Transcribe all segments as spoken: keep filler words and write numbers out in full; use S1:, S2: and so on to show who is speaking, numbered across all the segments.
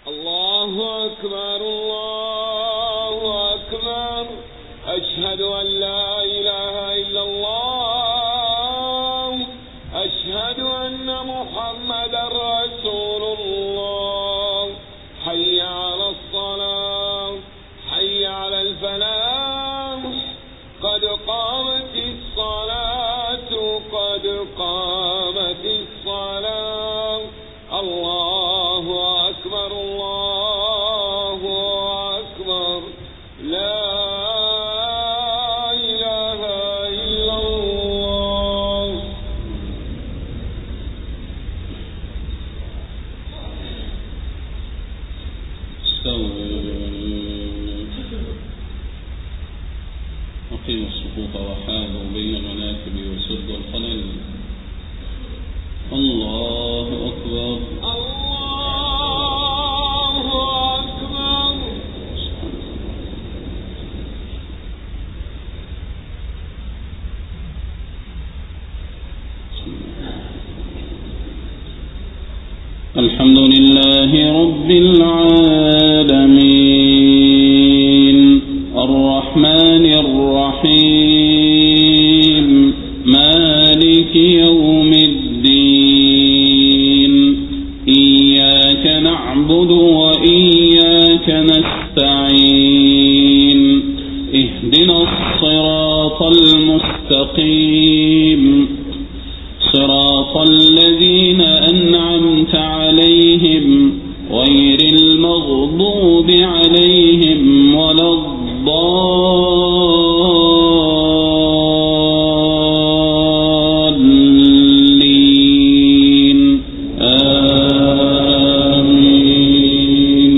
S1: الله أكبر الله أكبر أشهد أن لا إله إلا الله أشهد أن محمدا رسول الله حي على الصلاة حي على الفلاح قد قامت الصلاة قد قامت الصلاة الله أكبر الله أكبر لا إله إلا الله.
S2: أقيموا الصفوف وحاذوا بين المناكب وسدوا الخلل. الله أكبر
S1: الله أكبر.
S2: الحمد لله رب العالمين الرحمن الرحيم مالك يوم الدين إياك نعبد وإياك نستعين اهدنا الصراط المستقيم صراط الذين أنعمت عليهم غير المغضوب عليهم ولا الضالين آمين.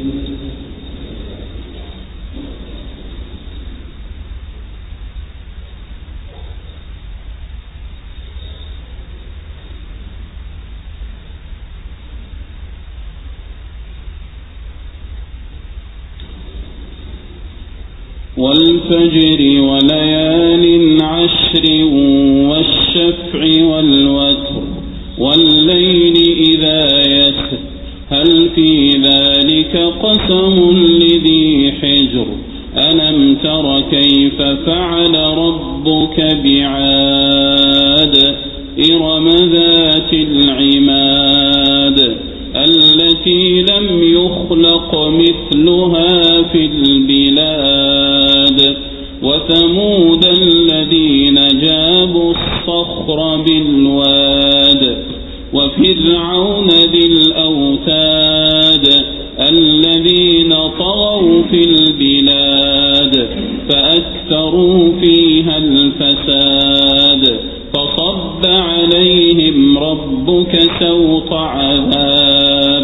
S2: والفجر وليال عشر والشفع والوتر والليل إذا يسر هل في ذلك قسم لذي حجر ألم تر كيف فعل ربك بعاد إرم ذات العماد التي لم يخلق مثلها في البلاد وثمود الذين جابوا الصخر بالواد وفرعون ذي الأوتاد الذين طغوا في البلاد فأكثروا فيها الفساد فصب عليهم ربك سوط عذاب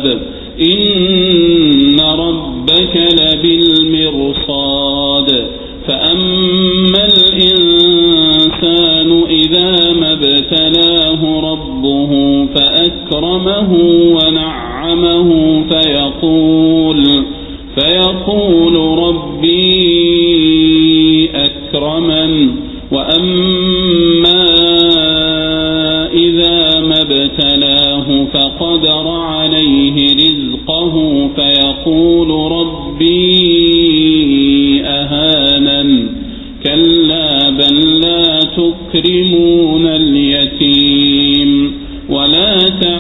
S2: إن ربك لبالمرصاد فأما الإنسان إذا ما ابتلاه ربه فأكرمه ونعمه فيقول فيقول ربي أكرمن وأما إذا ما ابتلاه فقدر عليه رزقه فيقول ربي أهانن كلا بل لا تكرمون اليتيم ولا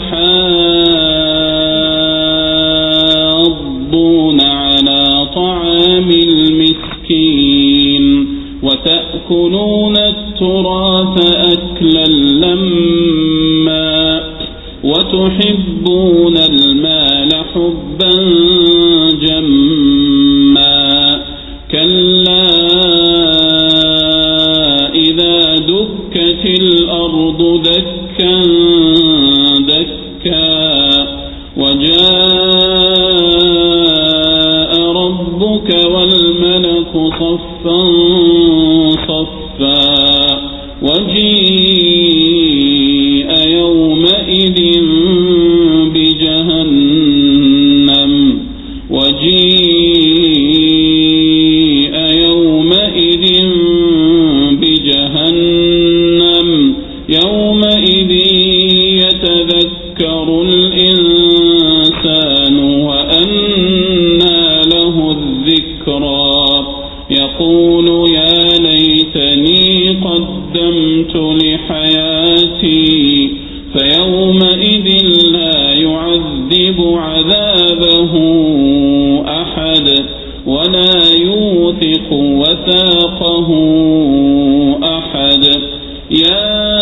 S2: تحاضون على طعام المسكين وتأكلون التراث أكلا لما وتحبون المال حبا جما كلا إذا دكت الأرض دكا دكا وجاء ربك والملك صفا صفا وجيء يومئذ بجهنم وجيء يومئذ بجهنم يومئذ يتذكر الإنسان وأنى قدمت لحياتي فيومئذ لا يعذب عذابه أحد ولا يوثق وثاقه أحد. يا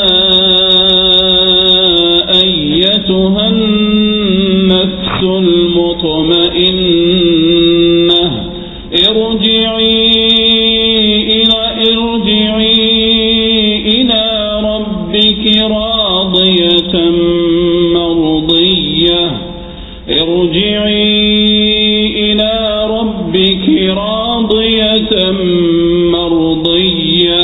S2: أيتها النفس المطمئنة ارجعي إلى ارجعي إلى ربك راضية مرضية ارجعي إلى ربك راضية مرضية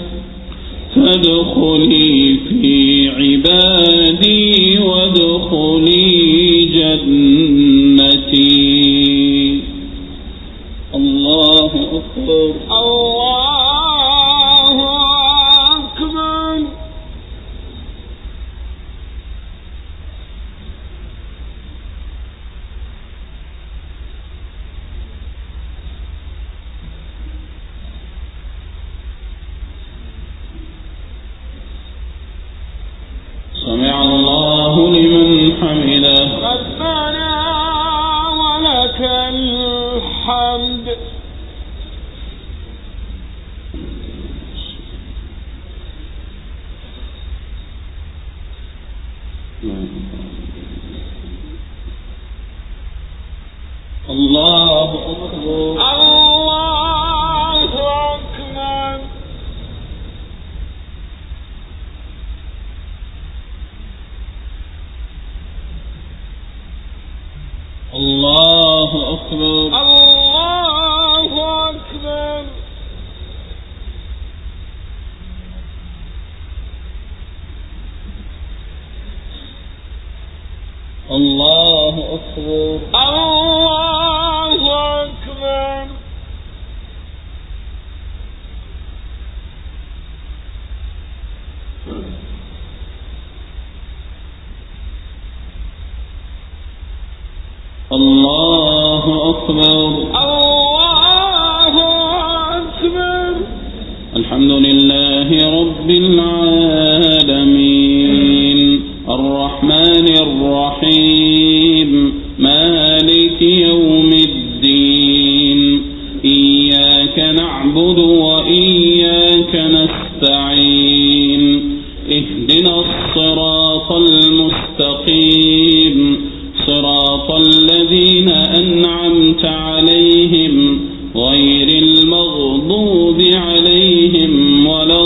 S2: فادخلي في عبادي وادخلي جنتي. الله أكبر.
S1: الله أكبر.
S2: سمع الله لمن حمده.
S1: ربنا ولك الحمد.
S2: الله أكبر.
S1: الله أكبر.
S2: الله أكبر.
S1: الله أكبر.
S2: الله أكبر.
S1: الله أكبر.
S2: الله أكبر.
S1: الله أكبر.
S2: الحمد لله رب العالمين الرحمن الرحيم مالك يوم الدين إياك نعبد وإياك نستعين اهدنا الصراط المستقيم صراط الذين أنعمت عليهم غير المغضوب عليهم ولا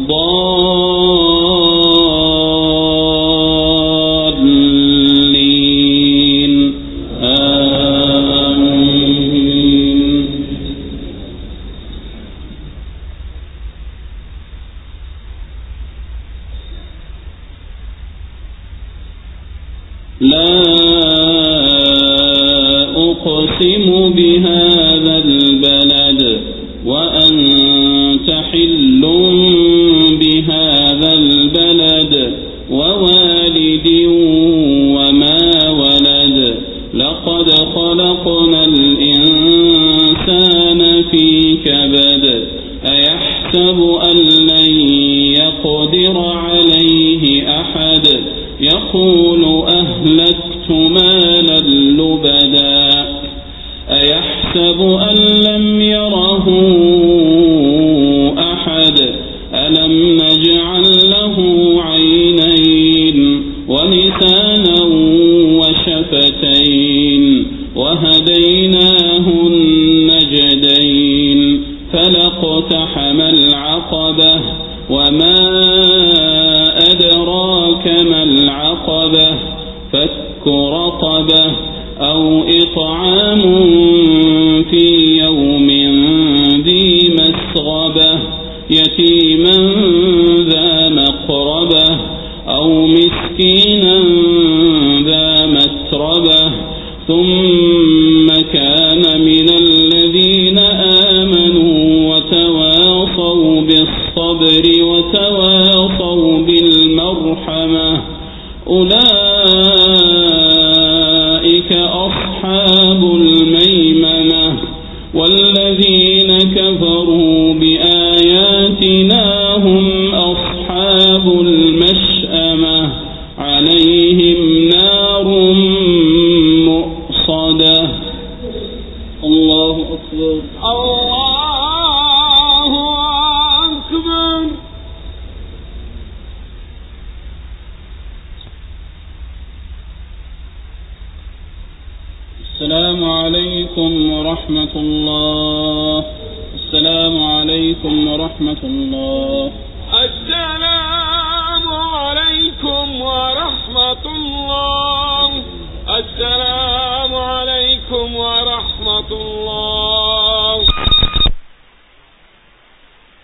S2: الضالين آمين. لا أقسم بهذا البلد وأنت حل بهذا البلد ووالد وما ولد لقد خلقنا الإنسان في كبد أيحسب أن لن يقدر عليه أحد يقول أهلكت مالا لبدا أيحسب أن لم يره أحد ألم نجعل له عينين ولسانا وشفتين وهديناه النجدين فلاقتحم العقبة وما أدراك ما العقبة فك رقبة أو إطعام في يوم ذي مسغبة يتيما ذا مقربة أو مسكينا ذا متربة ثم كان من الذين آمنوا وتواصوا بالصبر وتواصوا بالمرحمة أولئك أصحاب الميمنة والذين كفروا بآياتنا هم أصحاب السلام عليكم ورحمة الله. السلام عليكم ورحمة الله.